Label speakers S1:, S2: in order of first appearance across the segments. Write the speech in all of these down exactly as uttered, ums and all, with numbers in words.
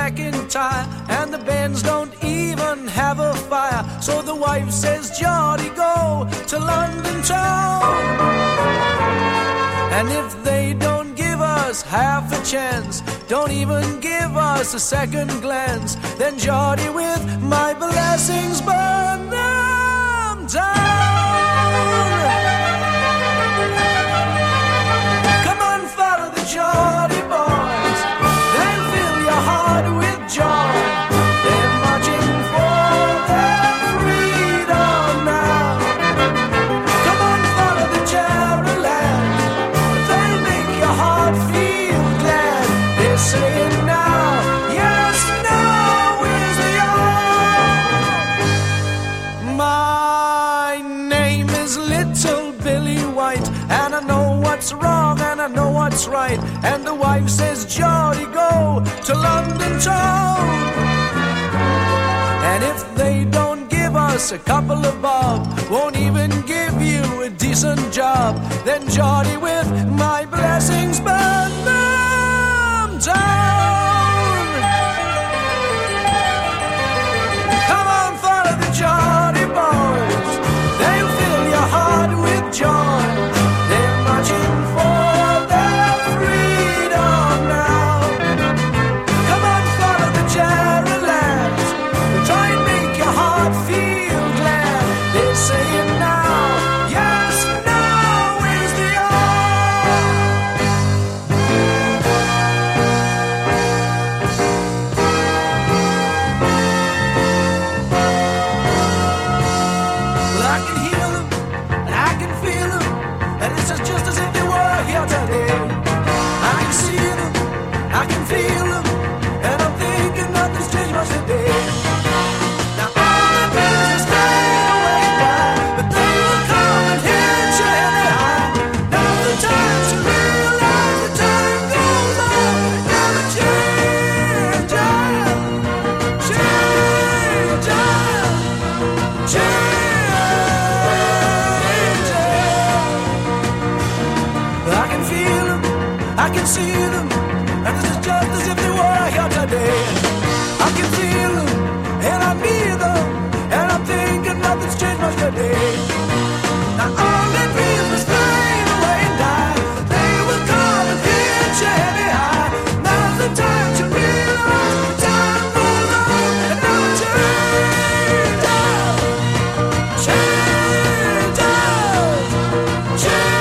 S1: McIntyre, and the bands don't even have a fire. So the wife says, Geordie, go to London town. And if they don't give us half a chance, don't even give us a second glance, then Geordie, with my blessings, burn them down. Come on, follow the Geordie boys, they'll fill your heart with joy. They're marching for their freedom now. Come on, follow the Jerryland, they'll make your heart feel glad. They're saying now, yes, now is the hour. My name is Little Billy White, and I know what's wrong and I know what's right. And the wife says, Geordie, go to London town. And if they don't give us a couple of bob, won't even give you a decent job, then Geordie, with my blessings, burn them down. Come on, follow the Geordie boys, they'll fill your heart with joy. They're marching for their freedom now. Come on, follow the Jerrylands, try and make your heart feel glad. They're saying now, yes, now is the Well, I can hear them, and I can feel them, and it's just as if they were here today. I can see them, I can feel them, and I'm thinking nothing's changed much today. Now all the business fade away now, but they will come and hit you anyhow. Now's the time to realize the time goes on, never change, change, change. I can feel them, I can see them, and this is just as if they were here today. I can feel them, and I need them, and I'm thinking nothing's changed much today. Now all their dreams will fade away and die, but they will come and hit you anyhow. Now's the time to realize the time goes on, and never change, change, change.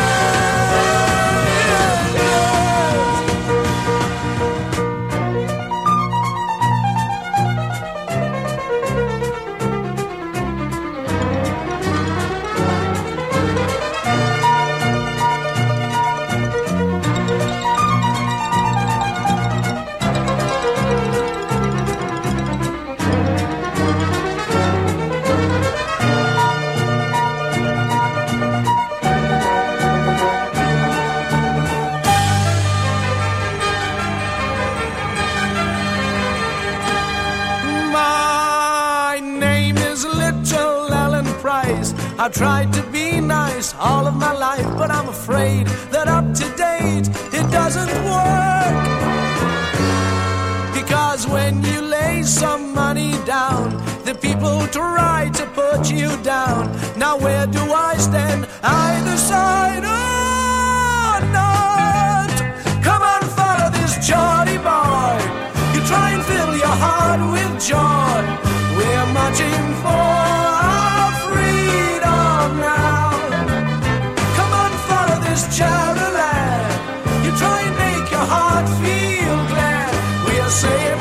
S1: My name is Little Alan Price. I've tried to be nice all of my life, but I'm afraid that up to date it doesn't work. Because when you lay some money down, the people try to put you down. Now where do I stand? Either side or not? Come on, follow this Geordie boy, you try and fill your heart with joy. We're marching for our freedom now. Come on, follow this Jerryland, you try and make your heart feel glad. We are saying